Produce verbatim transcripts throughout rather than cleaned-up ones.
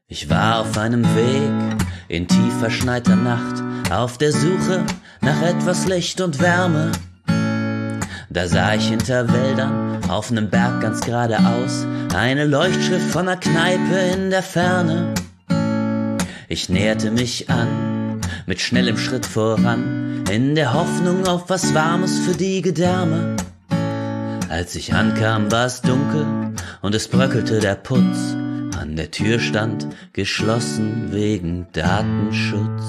Ich war auf einem Weg in tief verschneiter Nacht, auf der Suche nach etwas Licht und Wärme. Da sah ich hinter Wäldern auf nem Berg ganz geradeaus eine Leuchtschrift von einer Kneipe in der Ferne. Ich näherte mich an, mit schnellem Schritt voran, in der Hoffnung auf was Warmes für die Gedärme. Als ich ankam, war es dunkel und es bröckelte der Putz. An der Tür stand geschlossen wegen Datenschutz.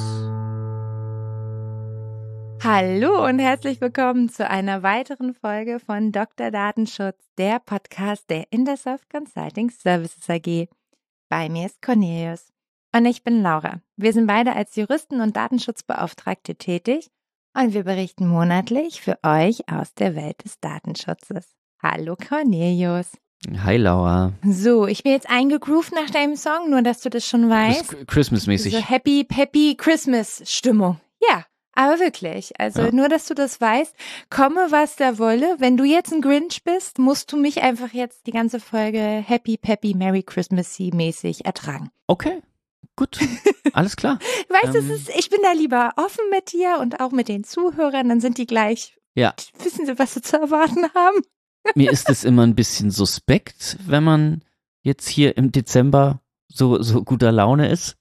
Hallo und herzlich willkommen zu einer weiteren Folge von Doktor Datenschutz, der Podcast der Intersoft Consulting Services A G. Bei mir ist Cornelius und ich bin Laura. Wir sind beide als Juristen und Datenschutzbeauftragte tätig und wir berichten monatlich für euch aus der Welt des Datenschutzes. Hallo Cornelius. Hi Laura. So, ich bin jetzt eingegroovt nach deinem Song, nur dass du das schon weißt. Christmas-mäßig. So Happy, Happy Christmas-Stimmung. Ja, aber wirklich. Also ja. Nur, dass du das weißt. Komme, was da wolle. Wenn du jetzt ein Grinch bist, musst du mich einfach jetzt die ganze Folge Happy, Happy, Merry Christmas-mäßig ertragen. Okay, gut. Alles klar. Weißt du, ähm, ist, ich bin da lieber offen mit dir und auch mit den Zuhörern. Dann sind die gleich, ja. Wissen sie, was sie zu erwarten haben. Mir ist es immer ein bisschen suspekt, wenn man jetzt hier im Dezember so, so guter Laune ist.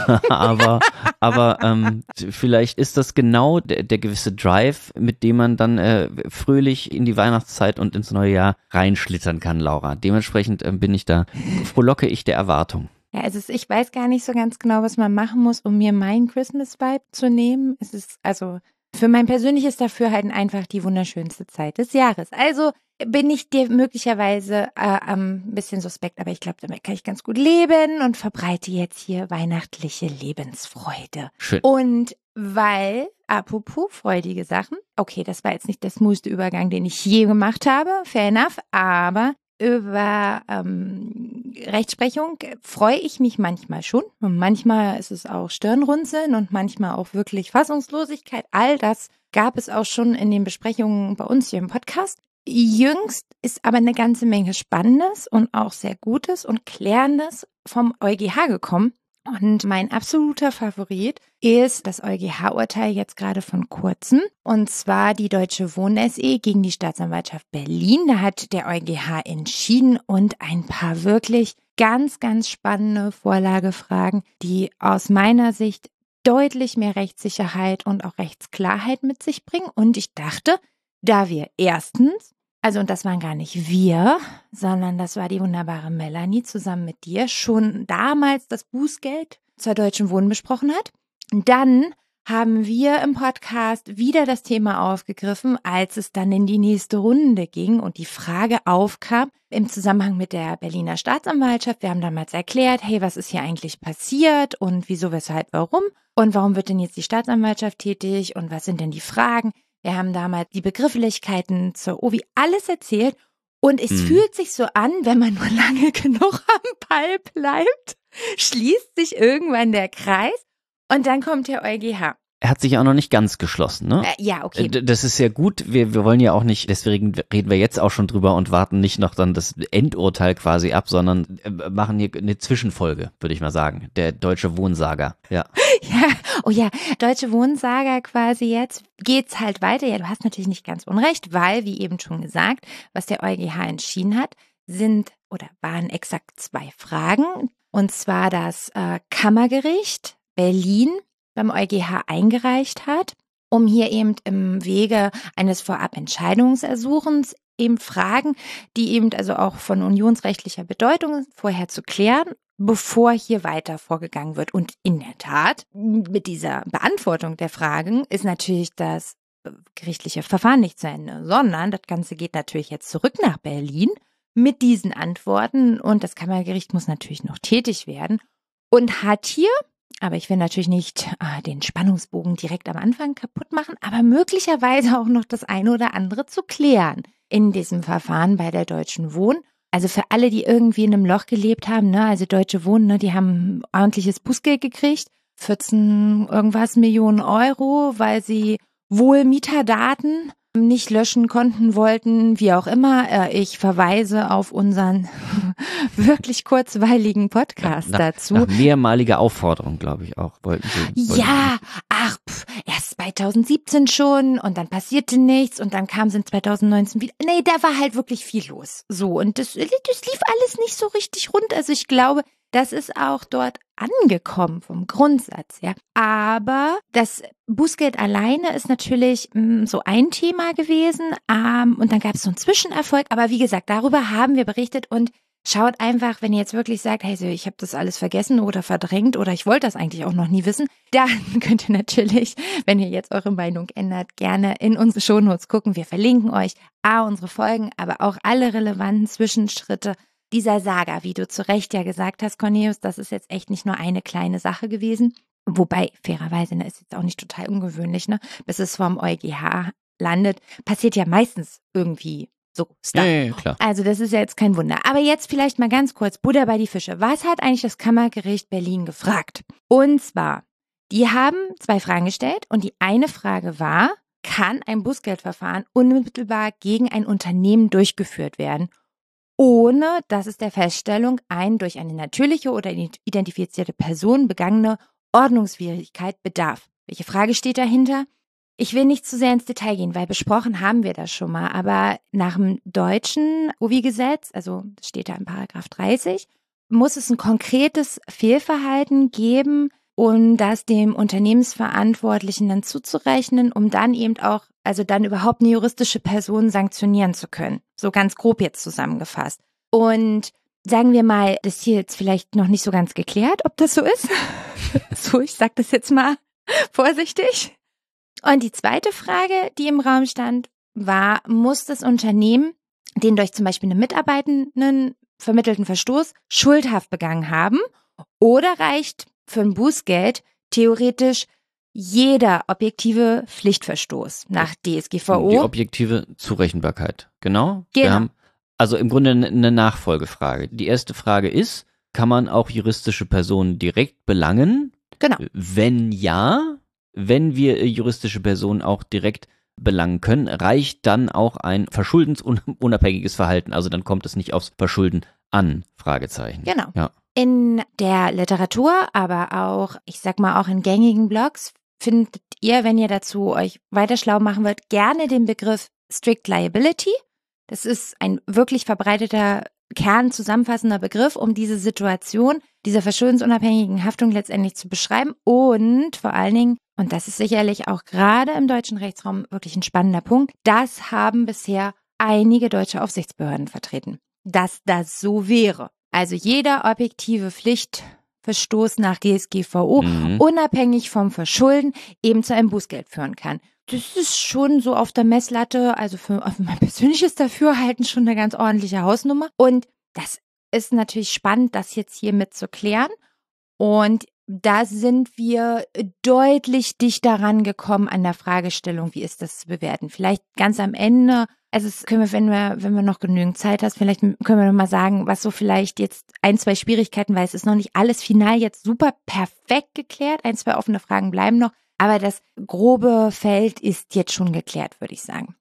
aber aber ähm, vielleicht ist das genau der, der gewisse Drive, mit dem man dann äh, fröhlich in die Weihnachtszeit und ins neue Jahr reinschlittern kann, Laura. Dementsprechend äh, bin ich da, frohlocke ich der Erwartung. Ja, also ich weiß gar nicht so ganz genau, was man machen muss, um mir meinen Christmas-Vibe zu nehmen. Es ist also für mein persönliches Dafürhalten einfach die wunderschönste Zeit des Jahres. Also bin ich dir möglicherweise äh, ein bisschen suspekt, aber ich glaube, damit kann ich ganz gut leben und verbreite jetzt hier weihnachtliche Lebensfreude. Schön. Und weil, apropos freudige Sachen, okay, das war jetzt nicht der smoothste Übergang, den ich je gemacht habe, fair enough, aber über ähm, Rechtsprechung freue ich mich manchmal schon. Und manchmal ist es auch Stirnrunzeln und manchmal auch wirklich Fassungslosigkeit. All das gab es auch schon in den Besprechungen bei uns hier im Podcast. Jüngst ist aber eine ganze Menge Spannendes und auch sehr Gutes und Klärendes vom EuGH gekommen. Und mein absoluter Favorit ist das EuGH-Urteil jetzt gerade von kurzem. Und zwar die Deutsche Wohnen S E gegen die Staatsanwaltschaft Berlin. Da hat der EuGH entschieden und ein paar wirklich ganz, ganz spannende Vorlagefragen, die aus meiner Sicht deutlich mehr Rechtssicherheit und auch Rechtsklarheit mit sich bringen. Und ich dachte, da wir erstens, also und das waren gar nicht wir, sondern das war die wunderbare Melanie zusammen mit dir, schon damals das Bußgeld zur Deutschen Wohnen besprochen hat. Und dann haben wir im Podcast wieder das Thema aufgegriffen, als es dann in die nächste Runde ging und die Frage aufkam im Zusammenhang mit der Berliner Staatsanwaltschaft. Wir haben damals erklärt, hey, was ist hier eigentlich passiert und wieso, weshalb, warum und warum wird denn jetzt die Staatsanwaltschaft tätig und was sind denn die Fragen? Wir haben damals die Begrifflichkeiten zur O W I alles erzählt und es mhm. fühlt sich so an, wenn man nur lange genug am Ball bleibt, schließt sich irgendwann der Kreis und dann kommt der EuGH. Er hat sich auch noch nicht ganz geschlossen, ne? Äh, ja, okay. Das ist ja gut. Wir, wir wollen ja auch nicht, deswegen reden wir jetzt auch schon drüber und warten nicht noch dann das Endurteil quasi ab, sondern machen hier eine Zwischenfolge, würde ich mal sagen. Der Deutsche Wohnsaga, ja. Ja, oh ja, Deutsche Wohnsaga quasi jetzt. Geht's halt weiter. Ja, du hast natürlich nicht ganz unrecht, weil, wie eben schon gesagt, was der EuGH entschieden hat, sind oder waren exakt zwei Fragen. Und zwar das äh, Kammergericht Berlin beim EuGH eingereicht hat, um hier eben im Wege eines Vorabentscheidungsersuchens eben Fragen, die eben also auch von unionsrechtlicher Bedeutung sind, vorher zu klären, bevor hier weiter vorgegangen wird. Und in der Tat, mit dieser Beantwortung der Fragen ist natürlich das gerichtliche Verfahren nicht zu Ende, sondern das Ganze geht natürlich jetzt zurück nach Berlin mit diesen Antworten und das Kammergericht muss natürlich noch tätig werden und hat hier, aber ich will natürlich nicht ah, den Spannungsbogen direkt am Anfang kaputt machen, aber möglicherweise auch noch das eine oder andere zu klären in diesem Verfahren bei der Deutschen Wohnen. Also für alle, die irgendwie in einem Loch gelebt haben, ne, also Deutsche Wohnen, ne, die haben ordentliches Bußgeld gekriegt, vierzehn irgendwas Millionen Euro, weil sie wohl Mieterdaten nicht löschen konnten, wollten, wie auch immer. Ich verweise auf unseren wirklich kurzweiligen Podcast nach, dazu. Nach mehrmaliger Aufforderung, glaube ich auch, wollten sie. Wollten ja, ach, pf, erst zweitausendsiebzehn schon und dann passierte nichts und dann kam es in zweitausendneunzehn wieder. Nee, da war halt wirklich viel los. So, und das, das lief alles nicht so richtig rund. Also ich glaube, das ist auch dort angekommen vom Grundsatz her. Aber das Bußgeld alleine ist natürlich mh, so ein Thema gewesen. Ähm, und dann gab es so einen Zwischenerfolg. Aber wie gesagt, darüber haben wir berichtet. Und schaut einfach, wenn ihr jetzt wirklich sagt, hey, ich habe das alles vergessen oder verdrängt oder ich wollte das eigentlich auch noch nie wissen, dann könnt ihr natürlich, wenn ihr jetzt eure Meinung ändert, gerne in unsere Shownotes gucken. Wir verlinken euch A, unsere Folgen, aber auch alle relevanten Zwischenschritte dieser Saga, wie du zu Recht ja gesagt hast, Cornelius, das ist jetzt echt nicht nur eine kleine Sache gewesen. Wobei, fairerweise, ne, ist jetzt auch nicht total ungewöhnlich, ne, bis es vom EuGH landet, passiert ja meistens irgendwie so Stuff. Ja, ja, ja, klar. Also das ist ja jetzt kein Wunder. Aber jetzt vielleicht mal ganz kurz, Buddha bei die Fische. Was hat eigentlich das Kammergericht Berlin gefragt? Und zwar, die haben zwei Fragen gestellt und die eine Frage war, kann ein Bußgeldverfahren unmittelbar gegen ein Unternehmen durchgeführt werden, ohne dass es der Feststellung ein durch eine natürliche oder identifizierte Person begangene Ordnungswidrigkeit bedarf. Welche Frage steht dahinter? Ich will nicht zu sehr ins Detail gehen, weil besprochen haben wir das schon mal, aber nach dem deutschen O W I-Gesetz, also das steht da in Paragraph dreißig, muss es ein konkretes Fehlverhalten geben, um das dem Unternehmensverantwortlichen dann zuzurechnen, um dann eben auch, also dann überhaupt eine juristische Person sanktionieren zu können. So ganz grob jetzt zusammengefasst. Und sagen wir mal, das ist hier jetzt vielleicht noch nicht so ganz geklärt, ob das so ist. So, ich sag das jetzt mal vorsichtig. Und die zweite Frage, die im Raum stand, war, muss das Unternehmen den durch zum Beispiel eine Mitarbeitenden vermittelten Verstoß schuldhaft begangen haben oder reicht für ein Bußgeld theoretisch jeder objektive Pflichtverstoß nach D S G V O? Die objektive Zurechenbarkeit, genau. Genau. Wir haben also im Grunde eine Nachfolgefrage. Die erste Frage ist, kann man auch juristische Personen direkt belangen? Genau. Wenn ja, wenn wir juristische Personen auch direkt belangen können, reicht dann auch ein verschuldensunabhängiges Verhalten. Also dann kommt es nicht aufs Verschulden an, Fragezeichen. Genau. Ja. In der Literatur, aber auch, ich sag mal auch in gängigen Blogs, findet ihr, wenn ihr dazu euch weiter schlau machen wollt, gerne den Begriff Strict Liability. Das ist ein wirklich verbreiteter, kernzusammenfassender Begriff, um diese Situation dieser verschuldensunabhängigen Haftung letztendlich zu beschreiben und vor allen Dingen, und das ist sicherlich auch gerade im deutschen Rechtsraum wirklich ein spannender Punkt, das haben bisher einige deutsche Aufsichtsbehörden vertreten, dass das so wäre. Also jeder objektive Pflichtverstoß nach D S G V O, Mhm. unabhängig vom Verschulden, eben zu einem Bußgeld führen kann. Das ist schon so auf der Messlatte, also für, für mein persönliches Dafürhalten schon eine ganz ordentliche Hausnummer. Und das ist natürlich spannend, das jetzt hier mit zu klären. Und da sind wir deutlich dichter rangekommen an der Fragestellung, wie ist das zu bewerten. Vielleicht ganz am Ende, also es können wir, wenn wir, wenn wir noch genügend Zeit hast, vielleicht können wir noch mal sagen, was so vielleicht jetzt ein, zwei Schwierigkeiten, weil es ist noch nicht alles final jetzt super perfekt geklärt. Ein, zwei offene Fragen bleiben noch. Aber das grobe Feld ist jetzt schon geklärt, würde ich sagen.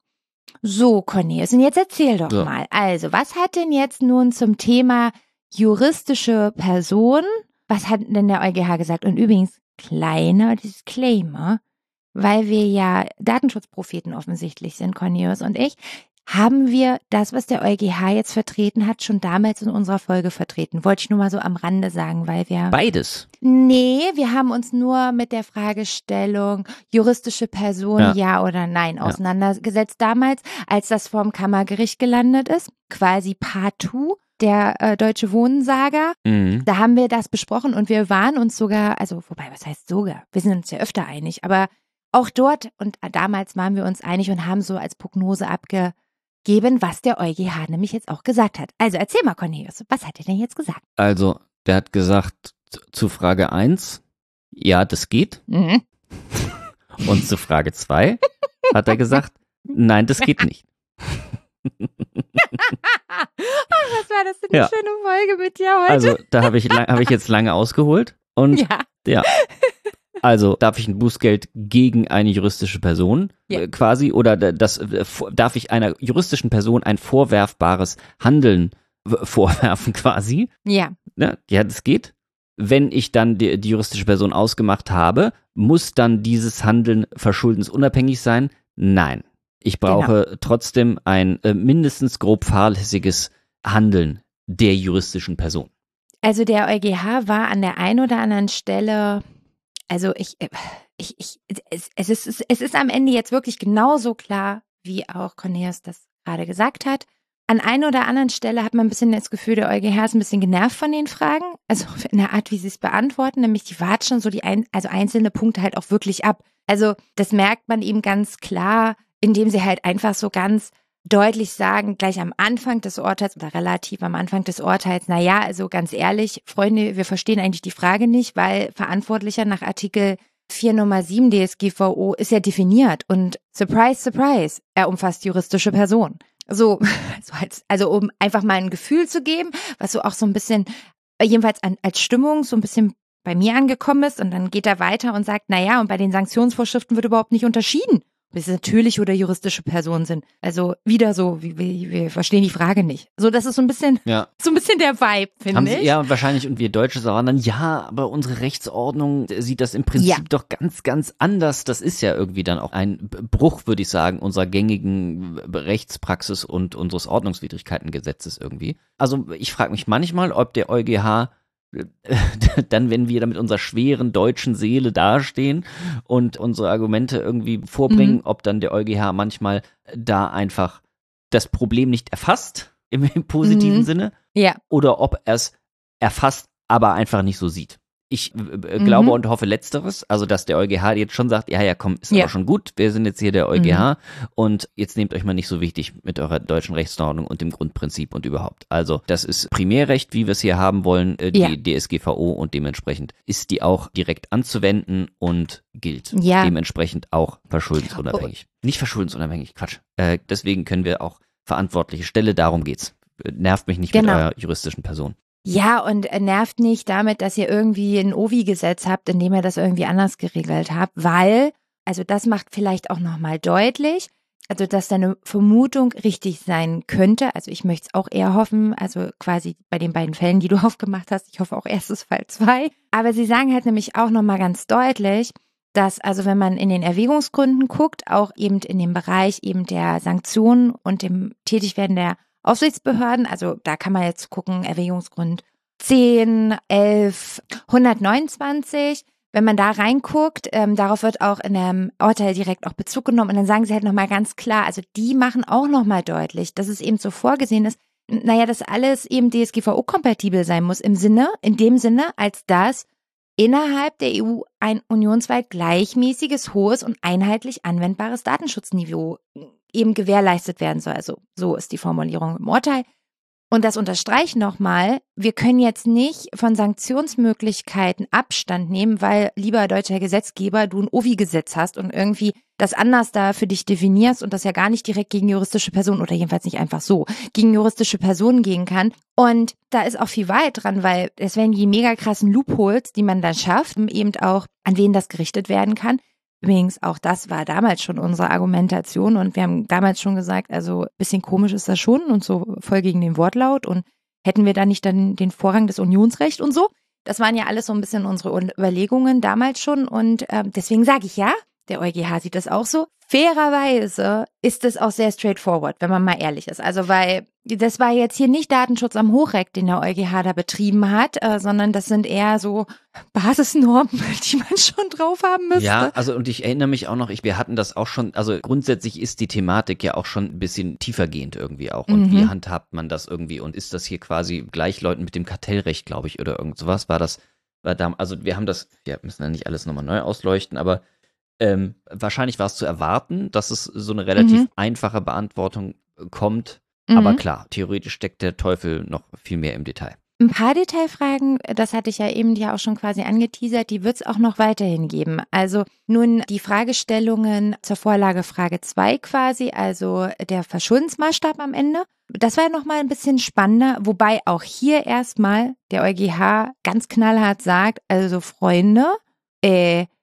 So, Cornelius, und jetzt erzähl doch So. mal. Also, was hat denn jetzt nun zum Thema juristische Person, was hat denn der EuGH gesagt? Und übrigens, kleiner Disclaimer, weil wir ja Datenschutzpropheten offensichtlich sind, Cornelius und ich, haben wir das, was der EuGH jetzt vertreten hat, schon damals in unserer Folge vertreten. Wollte ich nur mal so am Rande sagen, weil wir... Beides. Nee, wir haben uns nur mit der Fragestellung juristische Person, ja, Ja. oder nein, Ja. auseinandergesetzt damals, als das vorm Kammergericht gelandet ist. Quasi Part zwei der äh, Deutsche Wohnen-Saga. Mhm. Da haben wir das besprochen und wir waren uns sogar, also wobei, was heißt sogar? Wir sind uns ja öfter einig, aber auch dort und damals waren wir uns einig und haben so als Prognose abgegeben, was der EuGH nämlich jetzt auch gesagt hat. Also erzähl mal, Cornelius, was hat er denn jetzt gesagt? Also, der hat gesagt, z- zu Frage eins, ja, das geht. Mhm. Und zu Frage zwei hat er gesagt, nein, das geht nicht. Ach, was war das für eine Ja. schöne Folge mit dir heute? Also, da habe ich, lang- hab ich jetzt lange ausgeholt. Und ja. ja, Also darf ich ein Bußgeld gegen eine juristische Person Ja. äh, quasi oder das äh, vor- darf ich einer juristischen Person ein vorwerfbares Handeln w- vorwerfen quasi? Ja, Ne? Ja, das geht. Wenn ich dann die, die juristische Person ausgemacht habe, muss dann dieses Handeln verschuldensunabhängig sein? Nein. Ich brauche Genau. trotzdem ein äh, mindestens grob fahrlässiges Handeln der juristischen Person. also der EuGH war an der einen oder anderen Stelle, also ich, äh, ich, ich es, es, ist, es ist am Ende jetzt wirklich genauso klar, wie auch Cornelius das gerade gesagt hat. An einer oder anderen Stelle hat man ein bisschen das Gefühl, der EuGH ist ein bisschen genervt von den Fragen, also in der Art, wie sie es beantworten, nämlich die watschen so die ein, also einzelne Punkte halt auch wirklich ab. Also das merkt man eben ganz klar, indem sie halt einfach so ganz deutlich sagen, gleich am Anfang des Urteils oder relativ am Anfang des Urteils, na ja, also ganz ehrlich, Freunde, wir verstehen eigentlich die Frage nicht, weil Verantwortlicher nach Artikel vier Nummer sieben D S G V O ist ja definiert und surprise, surprise, er umfasst juristische Personen. So, so als, also um einfach mal ein Gefühl zu geben, was so auch so ein bisschen, jedenfalls an, als Stimmung so ein bisschen bei mir angekommen ist und dann geht er weiter und sagt, na ja, und bei den Sanktionsvorschriften wird überhaupt nicht unterschieden, ob es natürliche oder juristische Personen sind. Also wieder so, wie wir, wir verstehen die Frage nicht. So, das ist so ein bisschen, Ja. so ein bisschen der Vibe, Haben finde sie, ich. ja, und wahrscheinlich, und wir Deutsche sagen dann, ja, aber unsere Rechtsordnung sieht das im Prinzip Ja. doch ganz, ganz anders. Das ist ja irgendwie dann auch ein B- Bruch, würde ich sagen, unserer gängigen Rechtspraxis und unseres Ordnungswidrigkeitengesetzes irgendwie. Also ich frage mich manchmal, ob der EuGH dann, wenn wir da mit unserer schweren deutschen Seele dastehen und unsere Argumente irgendwie vorbringen, Mhm. ob dann der EuGH manchmal da einfach das Problem nicht erfasst, im, im positiven Mhm. Sinne, Ja, oder ob er es erfasst, aber einfach nicht so sieht. Ich äh, Mhm. glaube und hoffe Letzteres, also dass der EuGH jetzt schon sagt, ja, ja, komm, ist Ja. aber schon gut, wir sind jetzt hier der EuGH und jetzt nehmt euch mal nicht so wichtig mit eurer deutschen Rechtsordnung und dem Grundprinzip und überhaupt. Also das ist Primärrecht, wie wir es hier haben wollen, äh, die Ja. D S G V O und dementsprechend ist die auch direkt anzuwenden und gilt. Ja. Dementsprechend auch verschuldensunabhängig. Nicht verschuldensunabhängig, Quatsch. Äh, deswegen können wir auch verantwortliche Stelle, darum geht's. Äh, Nervt mich nicht Genau. mit eurer juristischen Person. Ja, und äh, nervt nicht damit, dass ihr irgendwie ein O V I-Gesetz habt, in dem ihr das irgendwie anders geregelt habt, weil, also das macht vielleicht auch nochmal deutlich, also dass deine Vermutung richtig sein könnte. Also ich möchte es auch eher hoffen, also quasi bei den beiden Fällen, die du aufgemacht hast, ich hoffe auch erstes Fall zwei. Aber sie sagen halt nämlich auch nochmal ganz deutlich, dass also wenn man in den Erwägungsgründen guckt, auch eben in dem Bereich eben der Sanktionen und dem Tätigwerden der Aufsichtsbehörden, also da kann man jetzt gucken, Erwägungsgrund zehn, elf, hundertneunundzwanzig, wenn man da reinguckt, ähm, darauf wird auch in dem Urteil direkt auch Bezug genommen und dann sagen sie halt nochmal ganz klar, also die machen auch nochmal deutlich, dass es eben so vorgesehen ist, naja, dass alles eben D S G V O-kompatibel sein muss im Sinne, in dem Sinne, als dass innerhalb der E U ein unionsweit gleichmäßiges, hohes und einheitlich anwendbares Datenschutzniveau eben gewährleistet werden soll. Also so ist die Formulierung im Urteil. Und das unterstreicht nochmal, wir können jetzt nicht von Sanktionsmöglichkeiten Abstand nehmen, weil, lieber deutscher Gesetzgeber, du ein O V I-Gesetz hast und irgendwie das anders da für dich definierst und das ja gar nicht direkt gegen juristische Personen oder jedenfalls nicht einfach so gegen juristische Personen gehen kann. Und da ist auch viel Wahrheit dran, weil es werden die mega krassen Loopholes, die man dann schafft, eben auch, an wen das gerichtet werden kann. Übrigens, auch das war damals schon unsere Argumentation und wir haben damals schon gesagt, also ein bisschen komisch ist das schon und so voll gegen den Wortlaut und hätten wir da nicht dann den Vorrang des Unionsrechts und so. Das waren ja alles so ein bisschen unsere Überlegungen damals schon und äh, deswegen sage ich ja, der EuGH sieht das auch so. Fairerweise ist es auch sehr straightforward, wenn man mal ehrlich ist. Also weil das war jetzt hier nicht Datenschutz am Hochreck, den der EuGH da betrieben hat, äh, sondern das sind eher so Basisnormen, die man schon drauf haben müsste. Ja, also und ich erinnere mich auch noch, ich, wir hatten das auch schon, also grundsätzlich ist die Thematik ja auch schon ein bisschen tiefergehend irgendwie auch. Und Mhm. wie handhabt man das irgendwie? Und ist das hier quasi gleichläutend mit dem Kartellrecht, glaube ich, oder irgend sowas? War das, war da, also wir haben das, wir müssen ja nicht alles nochmal neu ausleuchten, aber ähm, wahrscheinlich war es zu erwarten, dass es so eine relativ Mhm. einfache Beantwortung kommt. Mhm. Aber klar, theoretisch steckt der Teufel noch viel mehr im Detail. Ein paar Detailfragen, das hatte ich ja eben ja auch schon quasi angeteasert, die wird es auch noch weiterhin geben. Also nun die Fragestellungen zur Vorlage Frage zwei quasi, also der Verschuldensmaßstab am Ende. Das war ja nochmal ein bisschen spannender, wobei auch hier erstmal der EuGH ganz knallhart sagt, also Freunde, äh,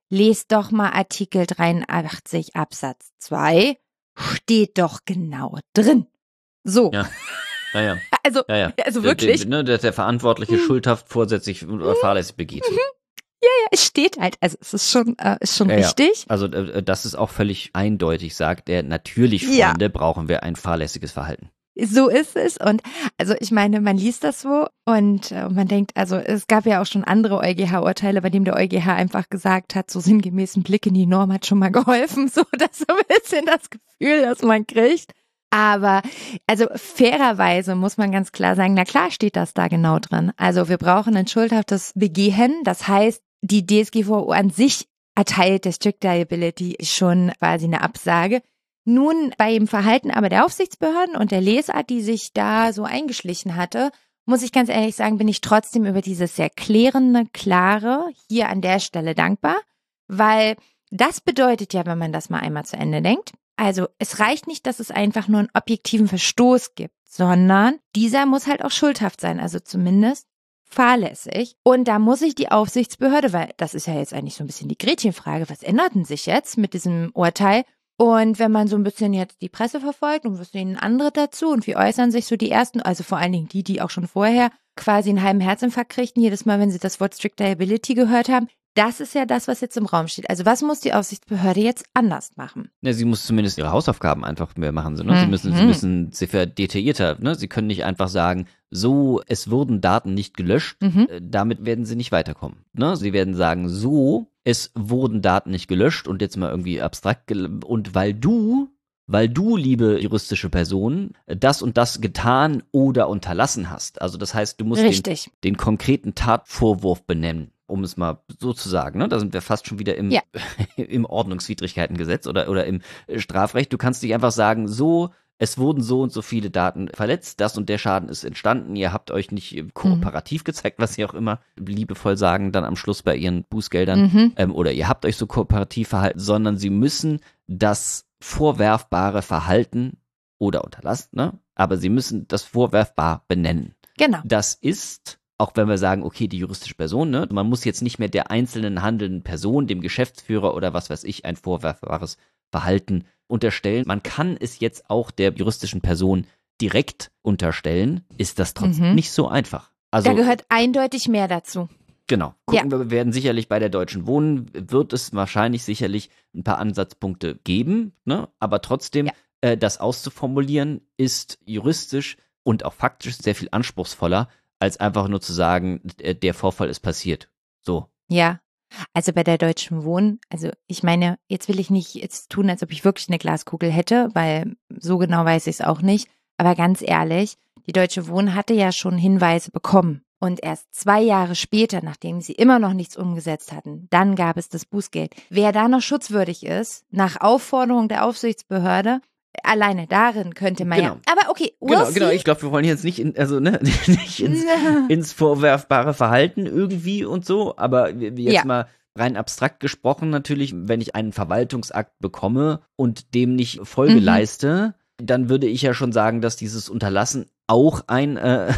lest doch mal Artikel dreiundachtzig Absatz zwei, steht doch genau drin. So. Ja. Ja, ja. Also, ja, ja. also wirklich. Der, der, der, der Verantwortliche hm. schuldhaft, vorsätzlich oder fahrlässig begeht. Mhm. Ja, ja, es steht halt, also es ist schon, äh, ist schon ja, richtig. Ja. Also äh, das ist auch völlig eindeutig, sagt er, natürlich, Freunde, ja. brauchen wir ein fahrlässiges Verhalten. So ist es und also ich meine, man liest das so und äh, man denkt, also es gab ja auch schon andere EuGH-Urteile, bei dem der EuGH einfach gesagt hat, so sinngemäß ein Blick in die Norm hat schon mal geholfen, so das so ein bisschen das Gefühl, das man kriegt. Aber also fairerweise muss man ganz klar sagen, na klar steht das da genau drin. Also wir brauchen ein schuldhaftes Begehen, das heißt, die D S G V O an sich erteilt der Strict Liability schon quasi eine Absage. Nun, bei dem Verhalten aber der Aufsichtsbehörden und der Lesart, die sich da so eingeschlichen hatte, muss ich ganz ehrlich sagen, bin ich trotzdem über dieses sehr klärende, klare hier an der Stelle dankbar, weil das bedeutet ja, wenn man das mal einmal zu Ende denkt, also es reicht nicht, dass es einfach nur einen objektiven Verstoß gibt, sondern dieser muss halt auch schuldhaft sein, also zumindest fahrlässig. Und da muss sich die Aufsichtsbehörde, weil das ist ja jetzt eigentlich so ein bisschen die Gretchenfrage, was ändert denn sich jetzt mit diesem Urteil? Und wenn man so ein bisschen jetzt die Presse verfolgt und was sehen andere dazu und wie äußern sich so die ersten, also vor allen Dingen die, die auch schon vorher quasi einen halben Herzinfarkt kriegten, jedes Mal, wenn sie das Wort Strict Liability gehört haben, das ist ja das, was jetzt im Raum steht. Also was muss die Aufsichtsbehörde jetzt anders machen? Ja, sie muss zumindest ihre Hausaufgaben einfach mehr machen. So, ne? mhm. Sie müssen, sie müssen sehr detaillierter. Ne? Sie können nicht einfach sagen, so, es wurden Daten nicht gelöscht, mhm. äh, damit werden sie nicht weiterkommen. Ne? Sie werden sagen, so, es wurden Daten nicht gelöscht und jetzt mal irgendwie abstrakt gel- und weil du, weil du, liebe juristische Person, das und das getan oder unterlassen hast. Also das heißt, du musst den, den konkreten Tatvorwurf benennen. Um es mal so zu sagen, ne? Da sind wir fast schon wieder im, ja. im Ordnungswidrigkeitengesetz oder, oder im Strafrecht. Du kannst nicht einfach sagen, so, es wurden so und so viele Daten verletzt, das und der Schaden ist entstanden, ihr habt euch nicht kooperativ mhm. gezeigt, was sie auch immer liebevoll sagen, dann am Schluss bei ihren Bußgeldern, mhm. ähm, oder ihr habt euch so kooperativ verhalten, sondern sie müssen das vorwerfbare Verhalten oder unterlassen, ne? Aber sie müssen das vorwerfbar benennen. Genau. Das ist... Auch wenn wir sagen, okay, die juristische Person, ne, man muss jetzt nicht mehr der einzelnen handelnden Person, dem Geschäftsführer oder was weiß ich, ein vorwerfbares Verhalten unterstellen. Man kann es jetzt auch der juristischen Person direkt unterstellen, ist das trotzdem mhm. nicht so einfach. Also, da gehört eindeutig mehr dazu. Genau. Gucken ja. wir, werden sicherlich bei der Deutschen Wohnen, wird es wahrscheinlich sicherlich ein paar Ansatzpunkte geben, ne, aber trotzdem, ja. äh, das auszuformulieren ist juristisch und auch faktisch sehr viel anspruchsvoller, als einfach nur zu sagen, der Vorfall ist passiert. So. Ja, also bei der Deutschen Wohnen, also ich meine, jetzt will ich nicht jetzt tun, als ob ich wirklich eine Glaskugel hätte, weil so genau weiß ich es auch nicht. Aber ganz ehrlich, die Deutsche Wohnen hatte ja schon Hinweise bekommen. Und erst zwei Jahre später, nachdem sie immer noch nichts umgesetzt hatten, dann gab es das Bußgeld. Wer da noch schutzwürdig ist, nach Aufforderung der Aufsichtsbehörde, alleine darin könnte man genau. ja. Aber okay, we'll genau, see. genau. Ich glaube, wir wollen jetzt nicht, in, also ne, nicht ins, ins vorwerfbare Verhalten irgendwie und so. Aber jetzt ja. mal rein abstrakt gesprochen natürlich, wenn ich einen Verwaltungsakt bekomme und dem nicht Folge mhm. leiste, dann würde ich ja schon sagen, dass dieses Unterlassen auch ein, äh,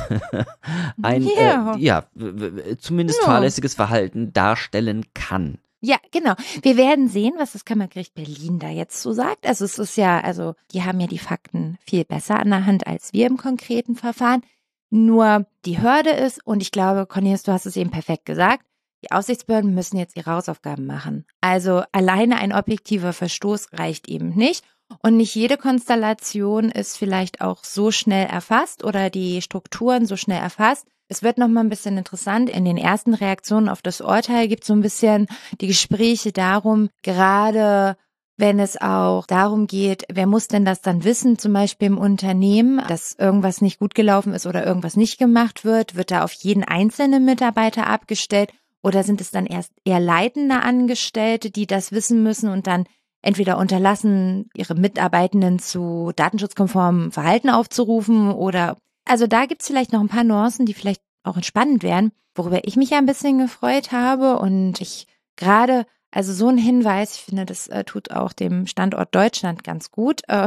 ein yeah. äh, ja, zumindest ja. fahrlässiges Verhalten darstellen kann. Ja, genau. Wir werden sehen, was das Kammergericht Berlin da jetzt so sagt. Also es ist ja, also die haben ja die Fakten viel besser an der Hand als wir im konkreten Verfahren. Nur die Hürde ist, und ich glaube, Cornelius, du hast es eben perfekt gesagt, die Aufsichtsbehörden müssen jetzt ihre Hausaufgaben machen. Also alleine ein objektiver Verstoß reicht eben nicht. Und nicht jede Konstellation ist vielleicht auch so schnell erfasst oder die Strukturen so schnell erfasst. Es wird nochmal ein bisschen interessant. In den ersten Reaktionen auf das Urteil gibt es so ein bisschen die Gespräche darum, gerade wenn es auch darum geht, wer muss denn das dann wissen, zum Beispiel im Unternehmen, dass irgendwas nicht gut gelaufen ist oder irgendwas nicht gemacht wird, wird da auf jeden einzelnen Mitarbeiter abgestellt oder sind es dann erst eher leitende Angestellte, die das wissen müssen und dann entweder unterlassen, ihre Mitarbeitenden zu datenschutzkonformem Verhalten aufzurufen oder, also da gibt's vielleicht noch ein paar Nuancen, die vielleicht auch entspannend wären, worüber ich mich ja ein bisschen gefreut habe und ich gerade, also so ein Hinweis, ich finde, das äh, tut auch dem Standort Deutschland ganz gut. Äh,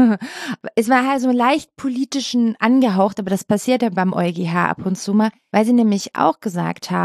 es war halt so leicht politischen angehaucht, aber das passiert ja beim EuGH ab und zu mal, weil sie nämlich auch gesagt haben,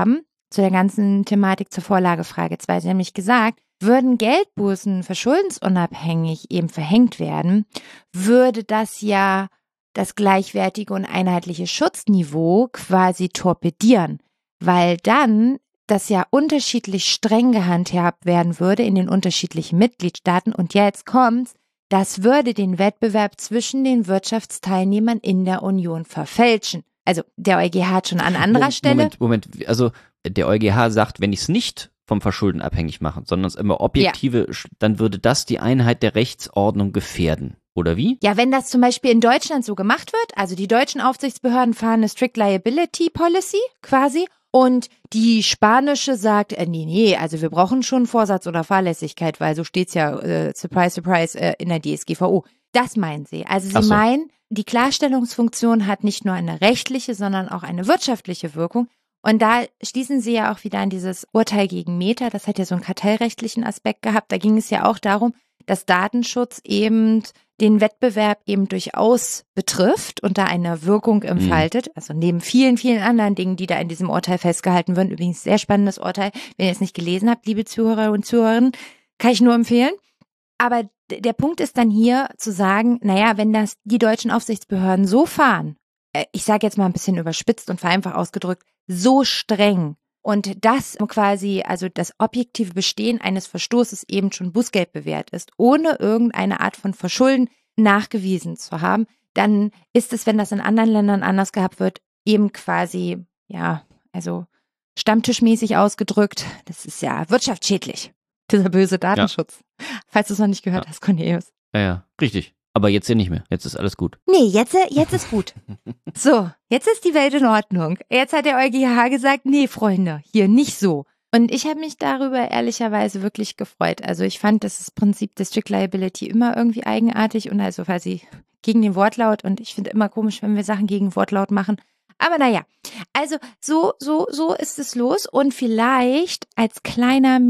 zu der ganzen Thematik zur Vorlagefrage zwei. Sie haben nämlich gesagt, würden Geldbußen verschuldensunabhängig eben verhängt werden, würde das ja das gleichwertige und einheitliche Schutzniveau quasi torpedieren, weil dann das ja unterschiedlich streng gehandhabt werden würde in den unterschiedlichen Mitgliedstaaten. Und jetzt kommt's, das würde den Wettbewerb zwischen den Wirtschaftsteilnehmern in der Union verfälschen. Also der EuGH hat schon an anderer Moment, Stelle. Moment, Moment, also der EuGH sagt, wenn ich es nicht vom Verschulden abhängig mache, sondern es immer objektive, ja. dann würde das die Einheit der Rechtsordnung gefährden. Oder wie? Ja, wenn das zum Beispiel in Deutschland so gemacht wird, also die deutschen Aufsichtsbehörden fahren eine Strict Liability Policy quasi und die spanische sagt, äh, nee, nee, also wir brauchen schon Vorsatz oder Fahrlässigkeit, weil so steht's ja, äh, surprise, surprise, äh, in der D S G V O. Das meinen sie. Also sie so. meinen, die Klarstellungsfunktion hat nicht nur eine rechtliche, sondern auch eine wirtschaftliche Wirkung. Und da schließen sie ja auch wieder an dieses Urteil gegen Meta. Das hat ja so einen kartellrechtlichen Aspekt gehabt. Da ging es ja auch darum, dass Datenschutz eben den Wettbewerb eben durchaus betrifft und da eine Wirkung entfaltet. Mhm. Also neben vielen, vielen anderen Dingen, die da in diesem Urteil festgehalten werden. Übrigens sehr spannendes Urteil. Wenn ihr es nicht gelesen habt, liebe Zuhörer und Zuhörerinnen, kann ich nur empfehlen. Aber der Punkt ist dann hier zu sagen, naja, wenn das die deutschen Aufsichtsbehörden so fahren, ich sage jetzt mal ein bisschen überspitzt und vereinfacht ausgedrückt, so streng und das quasi, also das objektive Bestehen eines Verstoßes eben schon Bußgeld bewährt ist, ohne irgendeine Art von Verschulden nachgewiesen zu haben, dann ist es, wenn das in anderen Ländern anders gehabt wird, eben quasi, ja, also stammtischmäßig ausgedrückt, das ist ja wirtschaftsschädlich, dieser böse Datenschutz. Ja. Falls du es noch nicht gehört ja. hast, Cornelius. Ja, ja, richtig. Aber jetzt ja nicht mehr. Jetzt ist alles gut. Nee, jetzt, jetzt ist gut. So, jetzt ist die Welt in Ordnung. Jetzt hat der EuGH gesagt, nee, Freunde, hier nicht so. Und ich habe mich darüber ehrlicherweise wirklich gefreut. Also ich fand das Prinzip der Strict Liability immer irgendwie eigenartig und also quasi gegen den Wortlaut. Und ich finde immer komisch, wenn wir Sachen gegen Wortlaut machen. Aber naja, also so, so, so ist es los. Und vielleicht als kleiner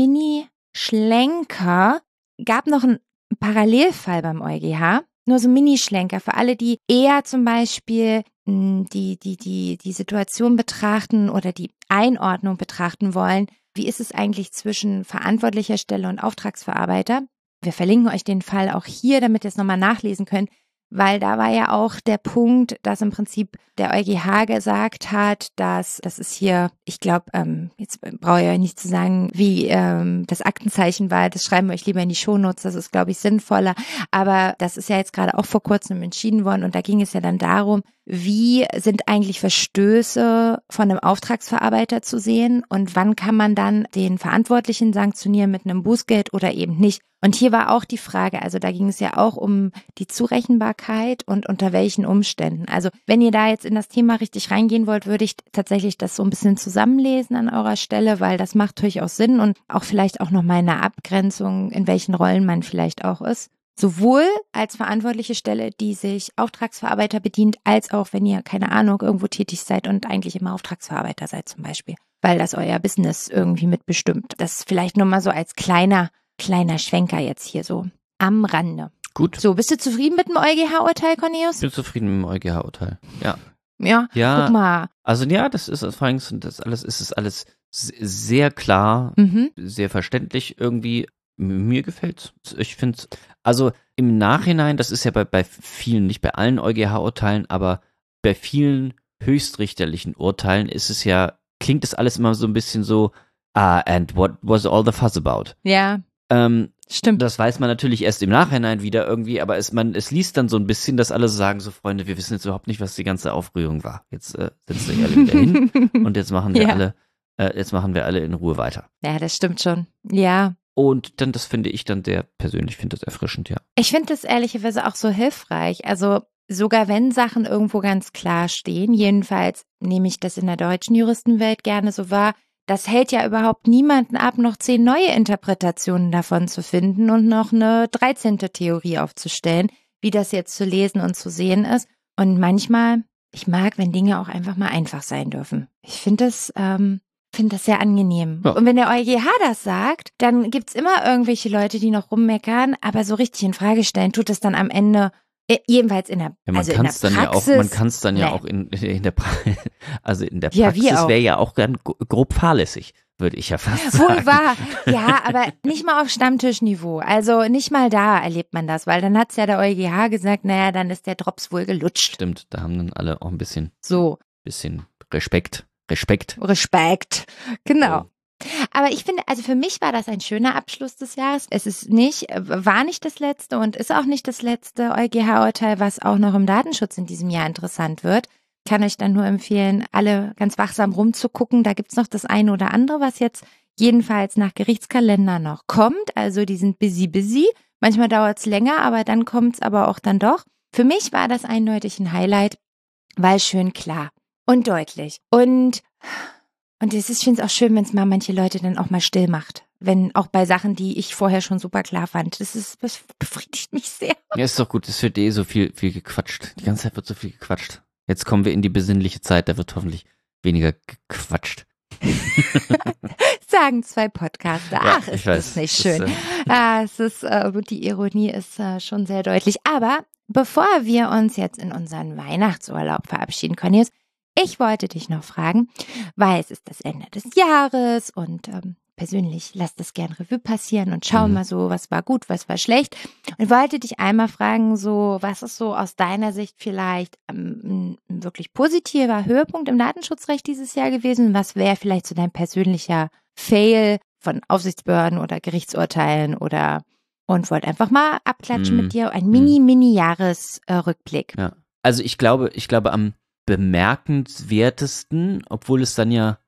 Mini-Schlenker gab noch ein Parallelfall beim EuGH. Nur so Minischlenker für alle, die eher zum Beispiel mh, die, die, die, die Situation betrachten oder die Einordnung betrachten wollen. Wie ist es eigentlich zwischen verantwortlicher Stelle und Auftragsverarbeiter? Wir verlinken euch den Fall auch hier, damit ihr es nochmal nachlesen könnt, weil da war ja auch der Punkt, dass im Prinzip der EuGH gesagt hat, dass das ist hier, ich glaube, ähm, jetzt brauche ich euch nicht zu sagen, wie ähm, das Aktenzeichen war, das schreiben wir euch lieber in die Shownotes, das ist, glaube ich, sinnvoller, aber das ist ja jetzt gerade auch vor kurzem entschieden worden und da ging es ja dann darum, wie sind eigentlich Verstöße von einem Auftragsverarbeiter zu sehen und wann kann man dann den Verantwortlichen sanktionieren mit einem Bußgeld oder eben nicht. Und hier war auch die Frage, also da ging es ja auch um die Zurechenbarkeit und unter welchen Umständen. Also wenn ihr da jetzt in das Thema richtig reingehen wollt, würde ich tatsächlich das so ein bisschen zusammenlesen an eurer Stelle, weil das macht durchaus Sinn und auch vielleicht auch nochmal eine Abgrenzung, in welchen Rollen man vielleicht auch ist. Sowohl als verantwortliche Stelle, die sich Auftragsverarbeiter bedient, als auch, wenn ihr, keine Ahnung, irgendwo tätig seid und eigentlich immer Auftragsverarbeiter seid zum Beispiel, weil das euer Business irgendwie mitbestimmt. Das vielleicht nur mal so als kleiner, kleiner Schwenker jetzt hier so am Rande. Gut. So, bist du zufrieden mit dem EuGH-Urteil, Cornelius? Ich bin zufrieden mit dem EuGH-Urteil, ja. Ja, ja, guck mal. Also ja, das ist vor allem, das alles ist es alles sehr klar, Mhm. sehr verständlich irgendwie. Mir gefällt's. Ich finde, also im Nachhinein, das ist ja bei, bei vielen, nicht bei allen EuGH-Urteilen, aber bei vielen höchstrichterlichen Urteilen ist es ja, klingt das alles immer so ein bisschen so, ah, and what was all the fuss about? Ja, ähm, stimmt. Das weiß man natürlich erst im Nachhinein wieder irgendwie, aber es, man, es liest dann so ein bisschen, dass alle sagen, so Freunde, wir wissen jetzt überhaupt nicht, was die ganze Aufrührung war. Jetzt äh, setzen wir alle wieder hin und jetzt machen wir Ja. alle, äh, jetzt machen wir alle in Ruhe weiter. Ja, das stimmt schon. Ja. Und dann, das finde ich dann sehr, persönlich finde das erfrischend, ja. Ich finde das ehrlicherweise auch so hilfreich. Also sogar wenn Sachen irgendwo ganz klar stehen, jedenfalls nehme ich das in der deutschen Juristenwelt gerne so wahr, das hält ja überhaupt niemanden ab, noch zehn neue Interpretationen davon zu finden und noch eine dreizehnte Theorie aufzustellen, wie das jetzt zu lesen und zu sehen ist. Und manchmal, ich mag, wenn Dinge auch einfach mal einfach sein dürfen. Ich finde das, ähm, finde das sehr angenehm. Ja. Und wenn der EuGH das sagt, dann gibt's immer irgendwelche Leute, die noch rummeckern, aber so richtig in Frage stellen tut es dann am Ende Äh, jedenfalls in der, Ja, man also in kann der es dann ja auch, Praxis. man kann es dann ja nee. auch in, in der Pra- also in der Ja, wie Praxis auch. wäre ja auch dann grob fahrlässig, würde ich ja fast Wohl sagen. wahr. Ja, aber nicht mal auf Stammtischniveau. Also nicht mal da erlebt man das, weil dann hat's ja der EuGH gesagt, naja, dann ist der Drops wohl gelutscht. Stimmt, da haben dann alle auch ein bisschen, So, bisschen Respekt, Respekt. Respekt. Genau. So. Aber ich finde, also für mich war das ein schöner Abschluss des Jahres. Es ist nicht, war nicht das letzte und ist auch nicht das letzte EuGH-Urteil, was auch noch im Datenschutz in diesem Jahr interessant wird. Ich kann euch dann nur empfehlen, alle ganz wachsam rumzugucken. Da gibt's noch das eine oder andere, was jetzt jedenfalls nach Gerichtskalender noch kommt. Also die sind busy, busy. Manchmal dauert's länger, aber dann kommt's aber auch dann doch. Für mich war das eindeutig ein Highlight, weil schön klar und deutlich. Und Und es ist, ich finde es auch schön, wenn es mal manche Leute dann auch mal still macht. Wenn auch bei Sachen, die ich vorher schon super klar fand. Das ist, das befriedigt mich sehr. Ja, ist doch gut, es wird eh so viel, viel gequatscht. Die ganze Zeit wird so viel gequatscht. Jetzt kommen wir in die besinnliche Zeit, da wird hoffentlich weniger gequatscht. Sagen zwei Podcaster. Ja, Ach, ich ist weiß, das nicht das schön. ist, Ja, es ist, äh, die Ironie ist äh, schon sehr deutlich. Aber bevor wir uns jetzt in unseren Weihnachtsurlaub verabschieden, Cornelius, ich wollte dich noch fragen, weil es ist das Ende des Jahres und ähm, persönlich lass das gern Revue passieren und schauen Mhm. mal so, was war gut, was war schlecht. Und wollte dich einmal fragen, so, was ist so aus deiner Sicht vielleicht ähm, ein wirklich positiver Höhepunkt im Datenschutzrecht dieses Jahr gewesen? Was wäre vielleicht so dein persönlicher Fail von Aufsichtsbehörden oder Gerichtsurteilen oder und wollte einfach mal abklatschen Mhm. mit dir, ein Mini-Mini-Jahresrückblick. Ja. Also ich glaube, ich glaube am bemerkenswertesten, obwohl es dann ja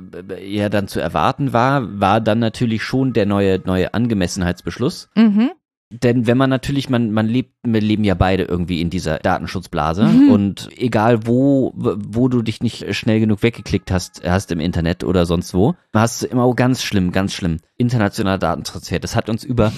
ja dann zu erwarten war, war dann natürlich schon der neue neue Angemessenheitsbeschluss. Mhm. Denn wenn man natürlich, man, man lebt, wir leben ja beide irgendwie in dieser Datenschutzblase Mhm. und egal wo, wo du dich nicht schnell genug weggeklickt hast, hast im Internet oder sonst wo, hast du immer, oh, ganz schlimm, ganz schlimm, internationaler Datentransfer. Das hat uns über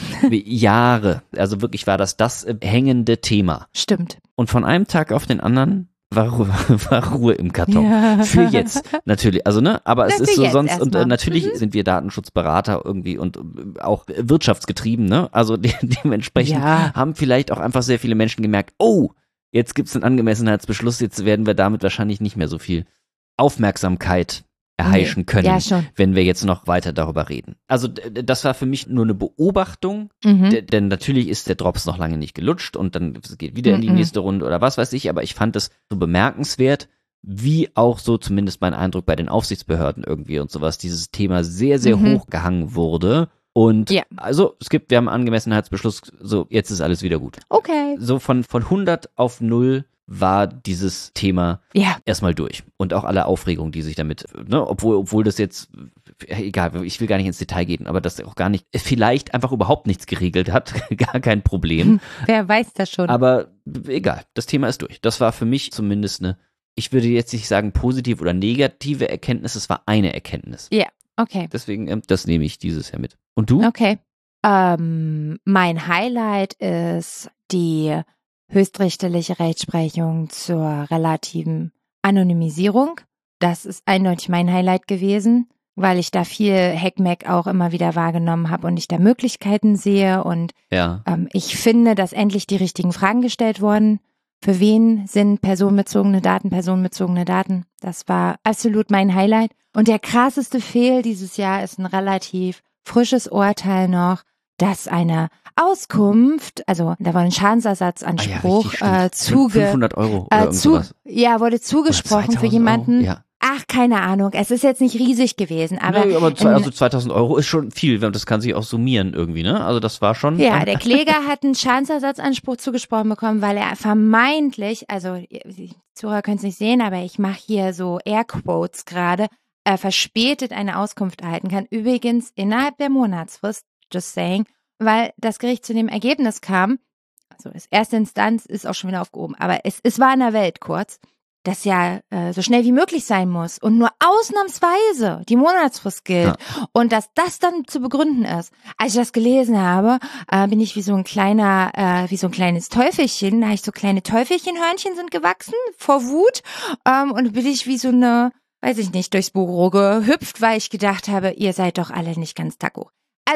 Jahre, also wirklich war das das hängende Thema. Stimmt. Und von einem Tag auf den anderen war Ruhe, war Ruhe im Karton. Ja. Für jetzt, natürlich. Also, ne, aber es Na, ist für so jetzt sonst, und äh, erstmal. natürlich Mhm. sind wir Datenschutzberater irgendwie und äh, auch wirtschaftsgetrieben, ne? Also de dementsprechend Ja. haben vielleicht auch einfach sehr viele Menschen gemerkt, oh, jetzt gibt's einen Angemessenheitsbeschluss, jetzt werden wir damit wahrscheinlich nicht mehr so viel Aufmerksamkeit erheischen können, Ja, schon. wenn wir jetzt noch weiter darüber reden. Also d- das war für mich nur eine Beobachtung, Mhm. D- denn natürlich ist der Drops noch lange nicht gelutscht und dann geht wieder in die Mhm. nächste Runde oder was weiß ich, aber ich fand es so bemerkenswert, wie auch so zumindest mein Eindruck bei den Aufsichtsbehörden irgendwie und sowas, dieses Thema sehr, sehr Mhm. hochgehangen wurde. Und Ja. also es gibt, wir haben einen Angemessenheitsbeschluss, so jetzt ist alles wieder gut. Okay. So von, von hundert auf null war dieses Thema Ja. erstmal durch. Und auch alle Aufregung, die sich damit, ne, obwohl, obwohl das jetzt, egal, ich will gar nicht ins Detail gehen, aber das auch gar nicht, vielleicht einfach überhaupt nichts geregelt hat, gar kein Problem. Wer weiß das schon. Aber egal, das Thema ist durch. Das war für mich zumindest eine, ich würde jetzt nicht sagen positive oder negative Erkenntnis, es war eine Erkenntnis. Ja, okay. Deswegen, ähm, das nehme ich dieses Jahr mit. Und du? Okay. Ähm, mein Highlight ist die höchstrichterliche Rechtsprechung zur relativen Anonymisierung. Das ist eindeutig mein Highlight gewesen, weil ich da viel Heckmeck auch immer wieder wahrgenommen habe und ich da Möglichkeiten sehe und Ja. ähm, ich finde, dass endlich die richtigen Fragen gestellt wurden. Für wen sind personenbezogene Daten, personenbezogene Daten? Das war absolut mein Highlight. Und der krasseste Fehl dieses Jahr ist ein relativ frisches Urteil noch, dass eine Auskunft, also da war ein Schadensersatzanspruch, richtig, stimmt. äh, zuge, fünfhundert Euro oder äh, irgend zu, sowas. ja, wurde zugesprochen Oder für zweitausend jemanden. Euro. Ja. Ach, keine Ahnung. Es ist jetzt nicht riesig gewesen, aber, nee, aber zwei, in- also zweitausend Euro ist schon viel, das kann sich auch summieren irgendwie, ne? Also das war schon. ja, der Kläger hat einen Schadensersatzanspruch zugesprochen bekommen, weil er vermeintlich, also die Zuhörer können es nicht sehen, aber ich mache hier so Airquotes gerade, äh, verspätet eine Auskunft erhalten kann. Übrigens innerhalb der Monatsfrist, just saying, weil das Gericht zu dem Ergebnis kam, also das erste Instanz ist auch schon wieder aufgehoben, aber es, es war in der Welt kurz, dass ja äh, so schnell wie möglich sein muss und nur ausnahmsweise die Monatsfrist gilt und dass das dann zu begründen ist. Als ich das gelesen habe, äh, bin ich wie so ein kleiner, äh, wie so ein kleines Teufelchen, da habe ich so kleine Teufelchenhörnchen sind gewachsen vor Wut ähm, und bin ich wie so eine, weiß ich nicht, durchs Büro gehüpft, weil ich gedacht habe, ihr seid doch alle nicht ganz taco. Also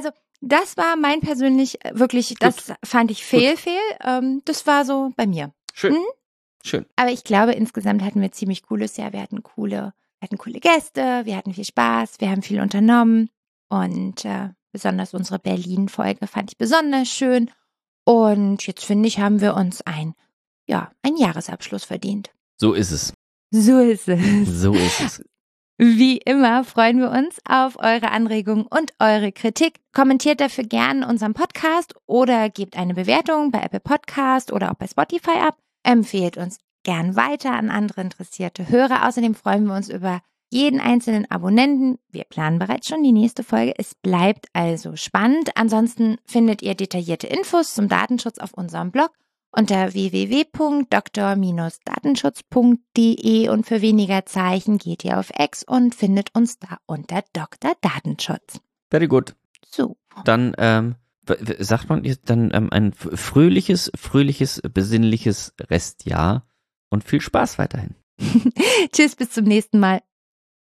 das war mein persönlich wirklich, das Gut. fand ich fehl, fehl. Ähm, das war so bei mir. Schön. Hm? Schön. Aber ich glaube, insgesamt hatten wir ziemlich cooles Jahr. Wir hatten coole, wir hatten coole Gäste, wir hatten viel Spaß, wir haben viel unternommen. Und äh, besonders unsere Berlin-Folge fand ich besonders schön. Und jetzt finde ich, haben wir uns ein, ja, einen Jahresabschluss verdient. So ist es. So ist es. So ist es. Wie immer freuen wir uns auf eure Anregungen und eure Kritik. Kommentiert dafür gerne unseren Podcast oder gebt eine Bewertung bei Apple Podcast oder auch bei Spotify ab. Empfehlt uns gern weiter an andere interessierte Hörer. Außerdem freuen wir uns über jeden einzelnen Abonnenten. Wir planen bereits schon die nächste Folge. Es bleibt also spannend. Ansonsten findet ihr detaillierte Infos zum Datenschutz auf unserem Blog unter w w w punkt doktor datenschutz punkt d e und für weniger Zeichen geht ihr auf X und findet uns da unter Doktor Datenschutz. Very good. So. Dann ähm, sagt man jetzt dann ähm, ein fröhliches, fröhliches, besinnliches Restjahr und viel Spaß weiterhin. Tschüss, bis zum nächsten Mal.